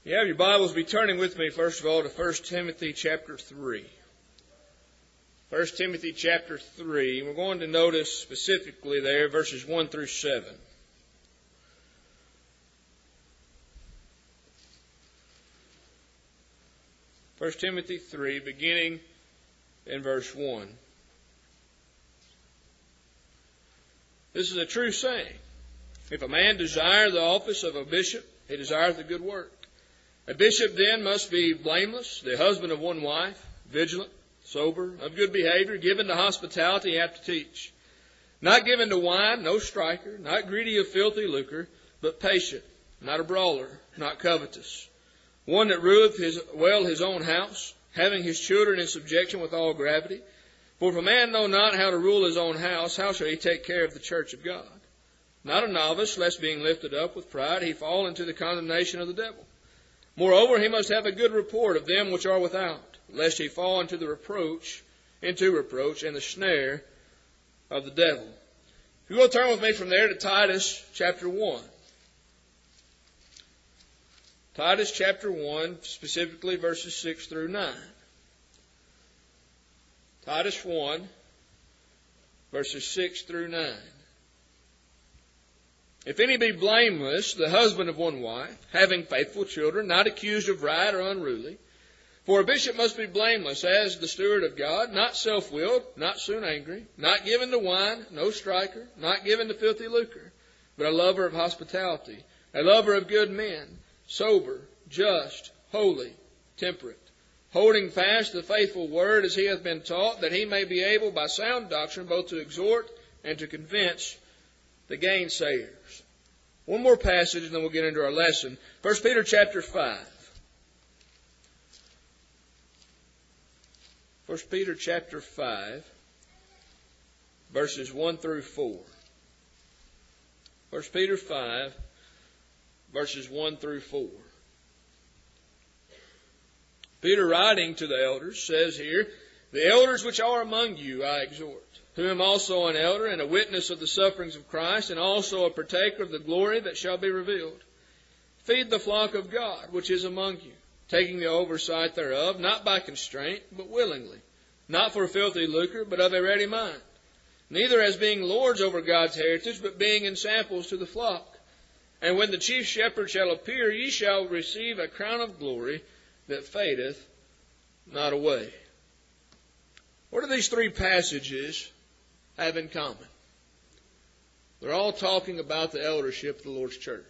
You have your Bibles, be turning with me, first of all, to 1 Timothy chapter 3. 1 Timothy chapter 3. We're going to notice specifically there verses 1 through 7. First Timothy 3, beginning in verse 1. This is a true saying. If a man desire the office of a bishop, he desireth a good work. A bishop then must be blameless, the husband of one wife, vigilant, sober, of good behavior, given to hospitality, apt to teach. Not given to wine, no striker, not greedy of filthy lucre, but patient, not a brawler, not covetous. One that ruleth his own house, having his children in subjection with all gravity. For if a man know not how to rule his own house, how shall he take care of the church of God? Not a novice, lest being lifted up with pride, he fall into the condemnation of the devil. Moreover, he must have a good report of them which are without, lest he fall into reproach, and the snare of the devil. If you will turn with me from there to Titus chapter 1. Titus chapter 1, specifically verses 6 through 9. Titus 1, verses 6 through 9. If any be blameless, the husband of one wife, having faithful children, not accused of riot or unruly. For a bishop must be blameless as the steward of God, not self-willed, not soon angry, not given to wine, no striker, not given to filthy lucre, but a lover of hospitality, a lover of good men, sober, just, holy, temperate, holding fast the faithful word as he hath been taught, that he may be able by sound doctrine both to exhort and to convince the gainsayers. One more passage and then we'll get into our lesson. 1 Peter chapter 5. 1 Peter chapter 5, verses 1 through 4. 1 Peter 5, verses 1 through 4. Peter, writing to the elders, says here, the elders which are among you I exhort, who am also an elder and a witness of the sufferings of Christ, and also a partaker of the glory that shall be revealed. Feed the flock of God which is among you, taking the oversight thereof, not by constraint, but willingly, not for filthy lucre, but of a ready mind, neither as being lords over God's heritage, but being ensamples to the flock. And when the chief shepherd shall appear, ye shall receive a crown of glory that fadeth not away. What do these three passages have in common? They're all talking about the eldership of the Lord's church.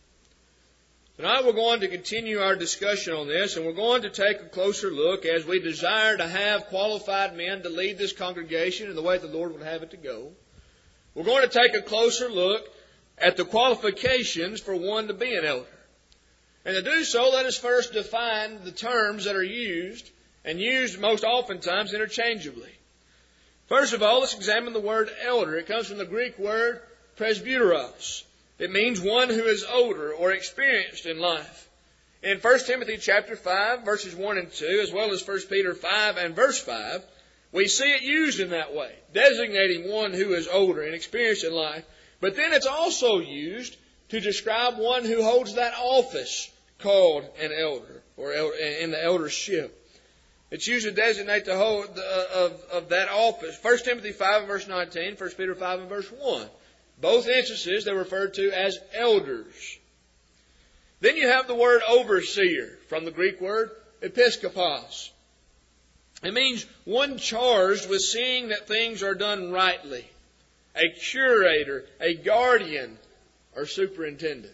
Tonight we're going to continue our discussion on this, and we're going to take a closer look as we desire to have qualified men to lead this congregation in the way the Lord would have it to go. We're going to take a closer look at the qualifications for one to be an elder. And to do so, let us first define the terms that are used, and used most oftentimes interchangeably. First of all, let's examine the word elder. It comes from the Greek word presbyteros. It means one who is older or experienced in life. In 1 Timothy chapter 5, verses 1 and 2, as well as 1 Peter 5 and verse 5, we see it used in that way, designating one who is older and experienced in life. But then it's also used to describe one who holds that office called an elder, or in the eldership. It's used to designate the whole of that office. 1 Timothy 5 and verse 19, 1 Peter 5 and verse 1. Both instances they're referred to as elders. Then you have the word overseer from the Greek word episkopos. It means one charged with seeing that things are done rightly. A curator, a guardian, or superintendent.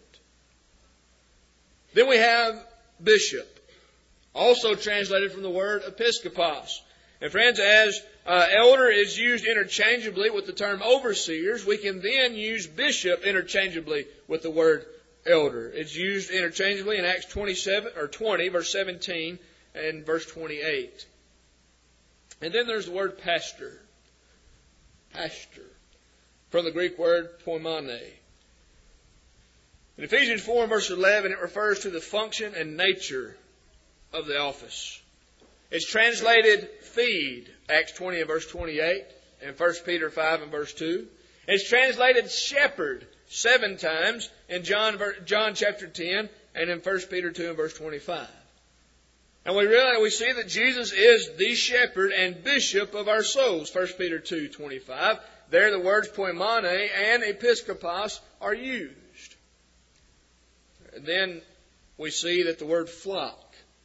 Then we have bishop, also translated from the word episkopos. And friends, as elder is used interchangeably with the term overseers, we can then use bishop interchangeably with the word elder. It's used interchangeably in Acts 27 or 20, verse 17 and verse 28. And then there's the word pastor. Pastor, from the Greek word poimane. In Ephesians 4 and verse 11, it refers to the function and nature of the office. It's translated feed, Acts 20 and verse 28, and 1 Peter 5 and verse 2. It's translated shepherd 7 times in John chapter 10 and in 1 Peter 2 and verse 25. And we see that Jesus is the shepherd and bishop of our souls. 1 Peter 2:25. There the words poimane and episkopos are used. And then we see that the word flock,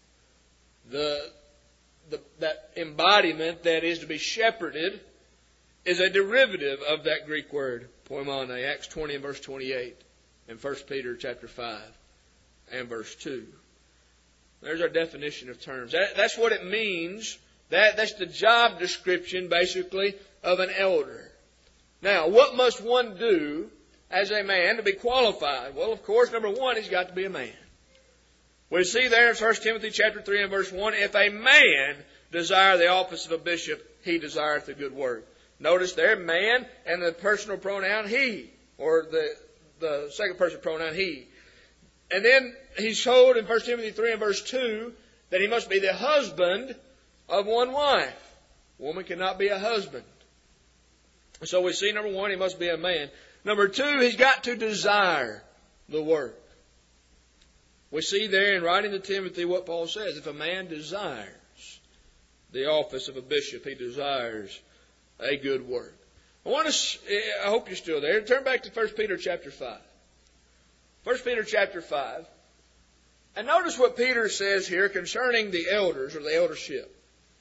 that embodiment that is to be shepherded, is a derivative of that Greek word poimane. Acts 20 and verse 28, and 1 Peter chapter 5 and verse 2. There's our definition of terms. That's what it means. That's the job description, basically, of an elder. Now, what must one do as a man to be qualified? Well, of course, number one, he's got to be a man. We see there in 1 Timothy chapter 3 and verse 1, if a man desire the office of a bishop, he desireth a good work. Notice there, man, and the personal pronoun he, or the second person pronoun he. And then he's told in 1 Timothy 3 and verse 2 that he must be the husband of one wife. Woman cannot be a husband. So we see, number one, he must be a man. Number two, he's got to desire the work. We see there in writing to Timothy what Paul says. If a man desires the office of a bishop, he desires a good work. I hope you're still there. Turn back to 1 Peter chapter 5. 1 Peter chapter 5. And notice what Peter says here concerning the elders or the eldership.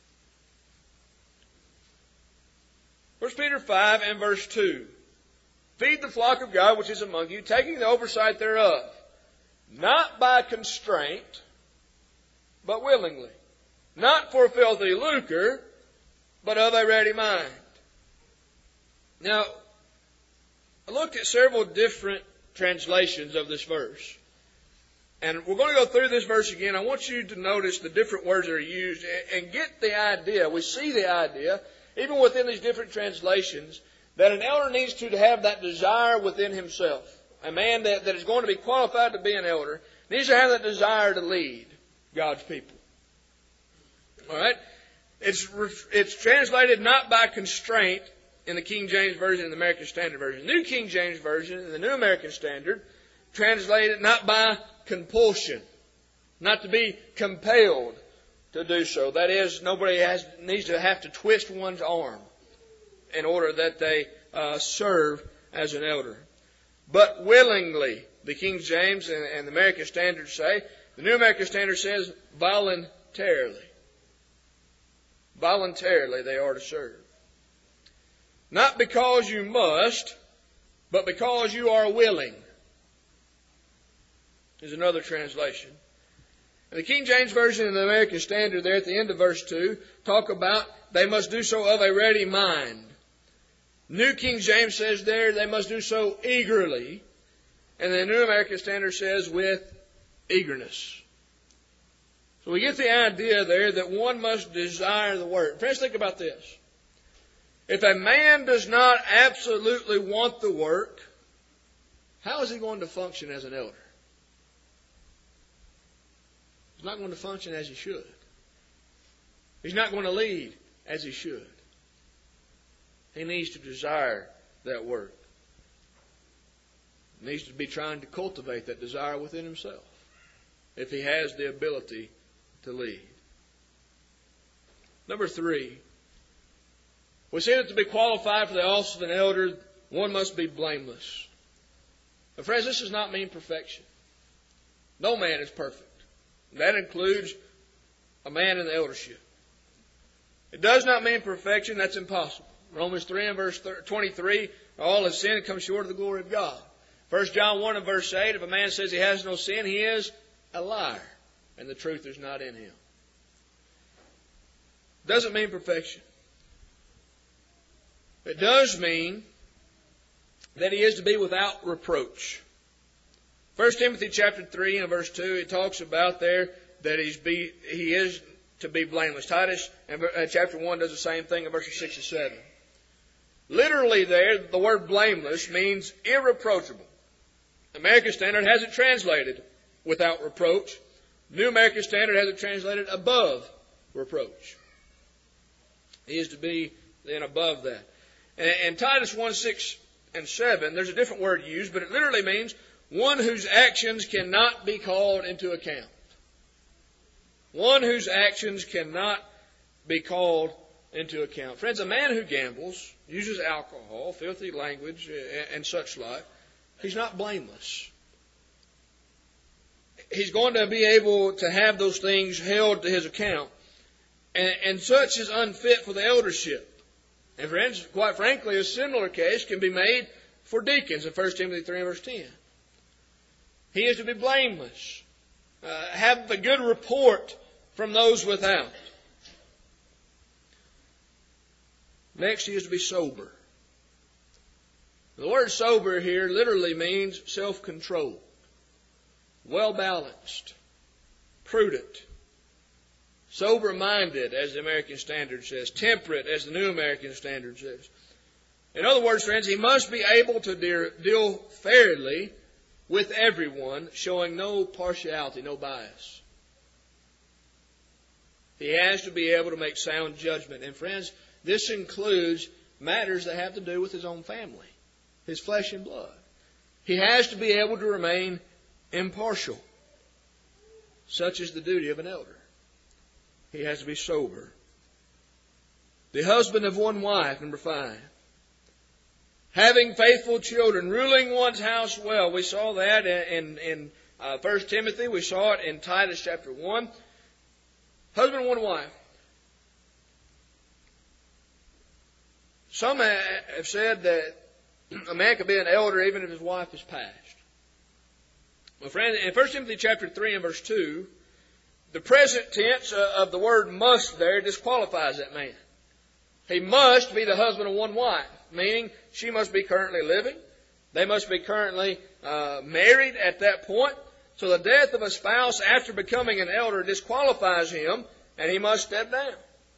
1 Peter 5 and verse 2. Feed the flock of God which is among you, taking the oversight thereof, not by constraint, but willingly. Not for filthy lucre, but of a ready mind. Now, I looked at several different translations of this verse. And we're going to go through this verse again. I want you to notice the different words that are used and get the idea. We see the idea, even within these different translations, that an elder needs to have that desire within himself. A man that is going to be qualified to be an elder needs to have that desire to lead God's people. All right? It's translated not by constraint in the King James Version and the American Standard Version. The New King James Version and the New American Standard translated not by compulsion, not to be compelled to do so. That is, nobody needs to have to twist one's arm in order that they serve as an elder. But willingly, the King James and the American Standard say. The New American Standard says voluntarily. Voluntarily they are to serve. Not because you must, but because you are willing, is another translation. And the King James Version and the American Standard there at the end of verse 2 talk about they must do so of a ready mind. New King James says there they must do so eagerly. And the New American Standard says with eagerness. So we get the idea there that one must desire the work. Friends, think about this. If a man does not absolutely want the work, how is he going to function as an elder? He's not going to function as he should. He's not going to lead as he should. He needs to desire that work. He needs to be trying to cultivate that desire within himself if he has the ability to lead. Number 3, we see that to be qualified for the office of an elder, one must be blameless. But friends, this does not mean perfection. No man is perfect. That includes a man in the eldership. It does not mean perfection. That's impossible. Romans 3 and verse 23, all have sinned and come short of the glory of God. 1 John 1 and verse 8, if a man says he has no sin, he is a liar, and the truth is not in him. Doesn't mean perfection. It does mean that he is to be without reproach. 1 Timothy chapter 3 and verse 2, it talks about there that he is to be blameless. Titus chapter 1 does the same thing in verses 6 and 7. Literally there, the word blameless means irreproachable. American Standard has it translated without reproach. New American Standard has it translated above reproach. He is to be then above that. And Titus 1, 6 and 7, there's a different word used, but it literally means one whose actions cannot be called into account. One whose actions cannot be called into account. Friends, a man who gambles, uses alcohol, filthy language, and such like, he's not blameless. He's going to be able to have those things held to his account. And such is unfit for the eldership. And friends, quite frankly, a similar case can be made for deacons in 1 Timothy 3 and verse 10. He is to be blameless. Have the good report from those without. Next, he is to be sober. The word sober here literally means self-control. Well-balanced. Prudent. Sober-minded, as the American Standard says. Temperate, as the New American Standard says. In other words, friends, he must be able to deal fairly with everyone, showing no partiality, no bias. He has to be able to make sound judgment. And friends, this includes matters that have to do with his own family, his flesh and blood. He has to be able to remain impartial. Such is the duty of an elder. He has to be sober. The husband of one wife, number 5. Having faithful children, ruling one's house well. We saw that in 1 Timothy. We saw it in Titus chapter 1. Husband of one wife. Some have said that a man could be an elder even if his wife is passed. Well, friend, in 1 Timothy chapter 3 and verse 2, the present tense of the word must there disqualifies that man. He must be the husband of one wife, meaning she must be currently living. They must be currently married at that point. So the death of a spouse after becoming an elder disqualifies him, and he must step down.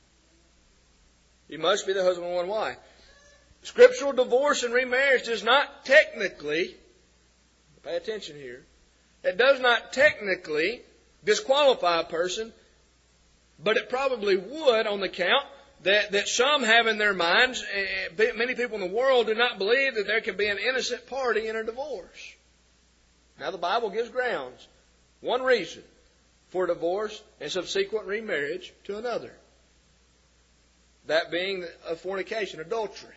He must be the husband of one wife. Scriptural divorce and remarriage does not technically, pay attention here, it does not technically disqualify a person, but it probably would on the count that some have in their minds, many people in the world do not believe that there can be an innocent party in a divorce. Now the Bible gives grounds. One reason for divorce and subsequent remarriage to another. That being a fornication, adultery.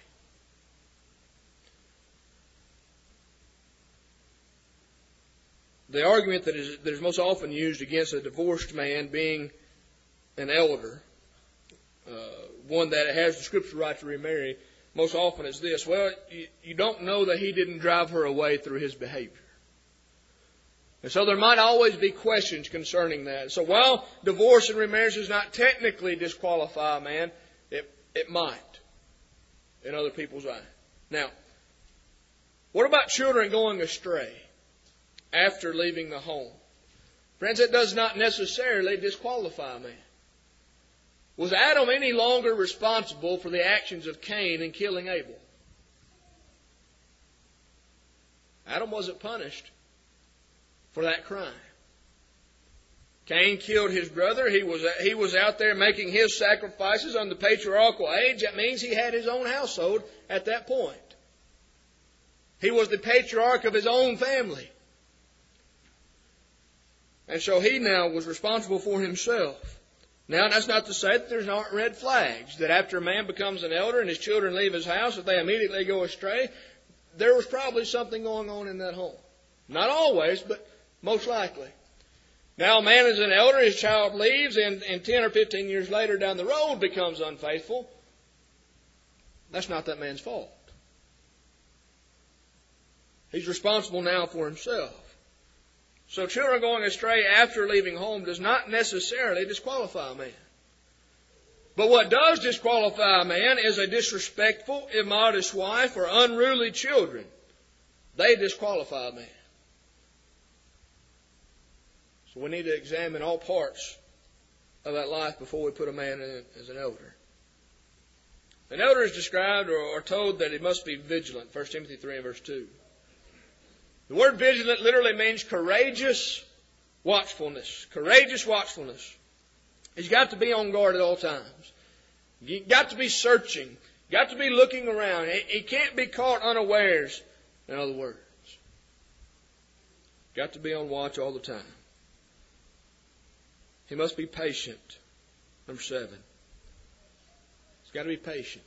The argument that is most often used against a divorced man being an elder, one that has the scriptural right to remarry, most often is this: well, you don't know that he didn't drive her away through his behavior. And so there might always be questions concerning that. So while divorce and remarriage does not technically disqualify a man, it might in other people's eyes. Now, what about children going astray after leaving the home? Friends, it does not necessarily disqualify a man. Was Adam any longer responsible for the actions of Cain in killing Abel? Adam wasn't punished for that crime. Cain killed his brother. He was out there making his sacrifices on the patriarchal age. That means he had his own household at that point. He was the patriarch of his own family. And so he now was responsible for himself. Now, that's not to say that there aren't red flags, that after a man becomes an elder and his children leave his house, if they immediately go astray, there was probably something going on in that home. Not always, but most likely. Now, a man is an elder, his child leaves, and 10 or 15 years later down the road becomes unfaithful. That's not that man's fault. He's responsible now for himself. So children going astray after leaving home does not necessarily disqualify a man. But what does disqualify a man is a disrespectful, immodest wife or unruly children. They disqualify a man. So we need to examine all parts of that life before we put a man in as an elder. An elder is described or told that he must be vigilant. 1 Timothy 3 and verse 2. The word vigilant literally means courageous watchfulness. Courageous watchfulness. He's got to be on guard at all times. You've got to be searching. Got to be looking around. He can't be caught unawares, in other words. Got to be on watch all the time. He must be patient. Number 7. He's got to be patient.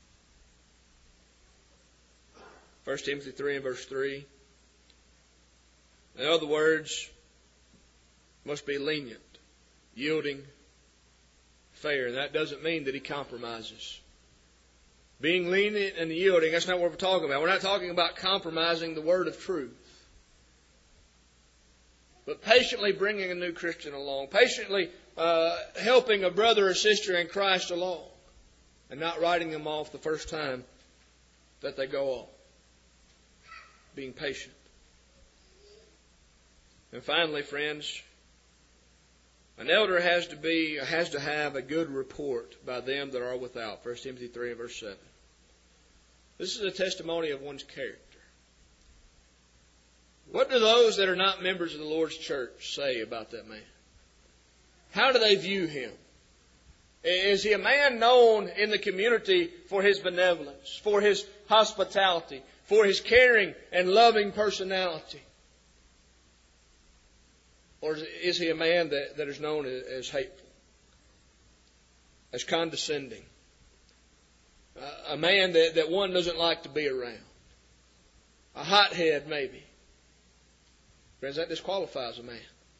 1 Timothy 3 and verse 3. In other words, must be lenient, yielding, fair. And that doesn't mean that he compromises. Being lenient and yielding, that's not what we're talking about. We're not talking about compromising the word of truth. But patiently bringing a new Christian along. Patiently helping a brother or sister in Christ along. And not writing them off the first time that they go off. Being patient. And finally, friends, an elder has to have a good report by them that are without. 1 Timothy 3 and verse 7. This is a testimony of one's character. What do those that are not members of the Lord's church say about that man? How do they view him? Is he a man known in the community for his benevolence, for his hospitality, for his caring and loving personality? Or is he a man that is known as hateful, as condescending? A man that one doesn't like to be around. A hothead, maybe. Friends, that disqualifies a man.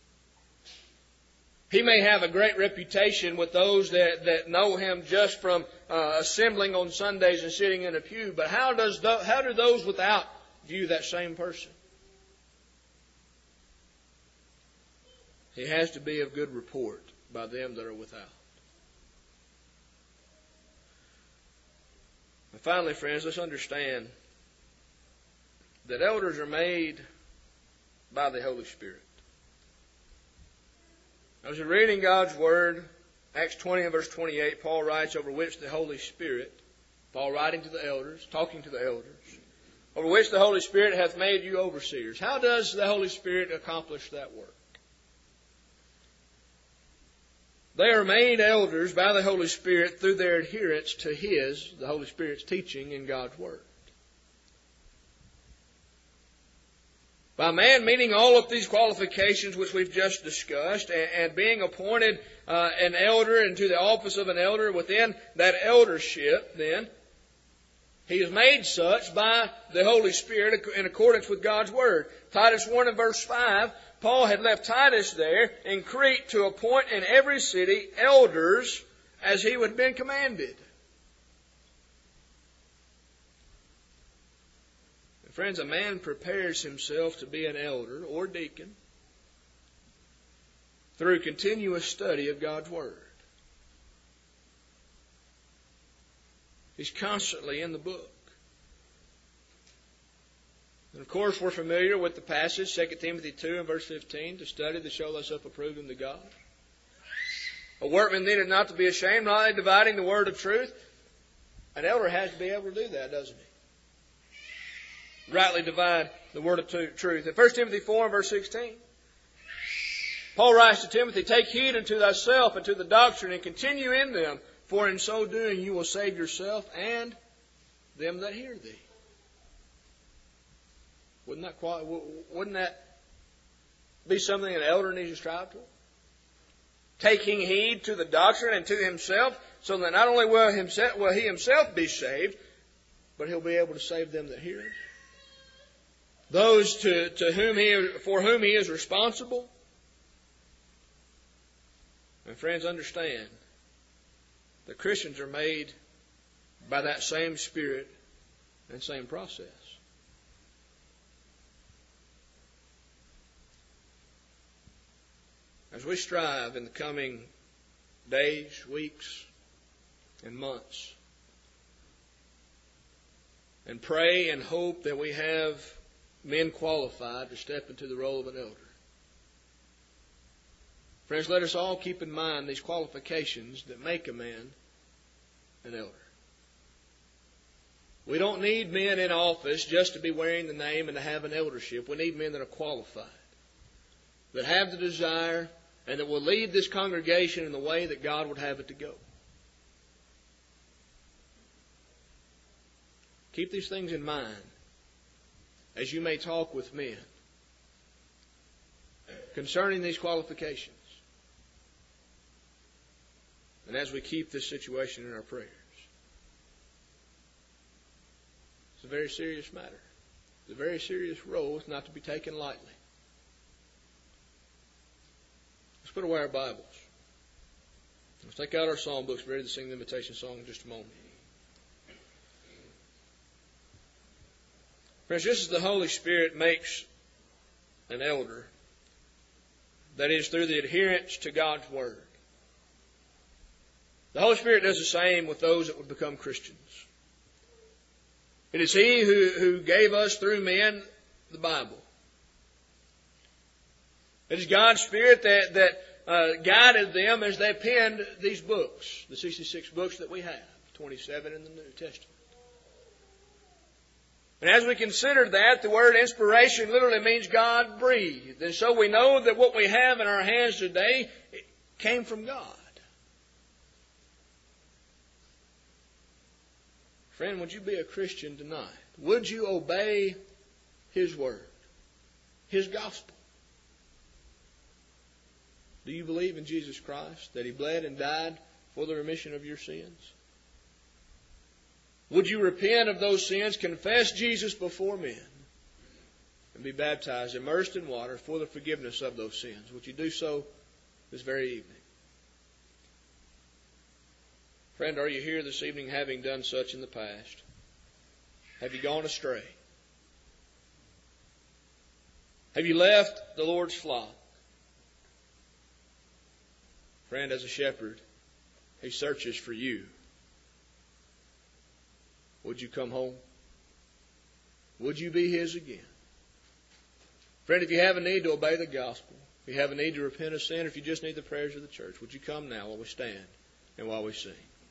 He may have a great reputation with those that know him just from assembling on Sundays and sitting in a pew. But how do those without view that same person? He has to be of good report by them that are without. And finally, friends, let's understand that elders are made by the Holy Spirit. As you're reading God's Word, Acts 20 and verse 28, Paul writes, over which the Holy Spirit, Paul writing to the elders, talking to the elders, over which the Holy Spirit hath made you overseers. How does the Holy Spirit accomplish that work? They are made elders by the Holy Spirit through their adherence to the Holy Spirit's teaching in God's Word. By man meeting all of these qualifications which we've just discussed and being appointed an elder into the office of an elder within that eldership, then he is made such by the Holy Spirit in accordance with God's Word. Titus 1 and verse 5, Paul had left Titus there in Crete to appoint in every city elders as he had been commanded. And friends, a man prepares himself to be an elder or deacon through continuous study of God's Word. He's constantly in the book. And of course, we're familiar with the passage, 2 Timothy 2 and verse 15, to study to show thyself approved unto God. A workman needed not to be ashamed, rightly dividing the word of truth. An elder has to be able to do that, doesn't he? Rightly divide the word of truth. In 1 Timothy 4 and verse 16, Paul writes to Timothy, take heed unto thyself and to the doctrine, and continue in them, for in so doing you will save yourself and them that hear thee. Wouldn't that be something an elder needs to strive for? Taking heed to the doctrine and to himself, so that not only will he himself be saved, but he'll be able to save them that hear him. Those for whom he is responsible. And friends, understand that Christians are made by that same Spirit and same process. As we strive in the coming days, weeks, and months, and pray and hope that we have men qualified to step into the role of an elder. Friends, let us all keep in mind these qualifications that make a man an elder. We don't need men in office just to be wearing the name and to have an eldership. We need men that are qualified, that have the desire, and that will lead this congregation in the way that God would have it to go. Keep these things in mind as you may talk with men. concerning these qualifications. And as we keep this situation in our prayers. It's a very serious matter. It's a very serious role. It's not to be taken lightly. Let's put away our Bibles. Let's take out our psalm books, ready to sing the invitation song in just a moment. Friends, just as the Holy Spirit makes an elder, that is, through the adherence to God's Word, the Holy Spirit does the same with those that would become Christians. It is He who gave us through men the Bible. It is God's Spirit that guided them as they penned these books, the 66 books that we have, 27 in the New Testament. And as we consider that, the word inspiration literally means God breathed. And so we know that what we have in our hands today came from God. Friend, would you be a Christian tonight? Would you obey His Word, His gospel? Do you believe in Jesus Christ, that He bled and died for the remission of your sins? Would you repent of those sins, confess Jesus before men, and be baptized, immersed in water for the forgiveness of those sins? Would you do so this very evening? Friend, are you here this evening having done such in the past? Have you gone astray? Have you left the Lord's flock? Friend, as a shepherd, He searches for you. Would you come home? Would you be His again? Friend, if you have a need to obey the gospel, if you have a need to repent of sin, or if you just need the prayers of the church, would you come now while we stand and while we sing?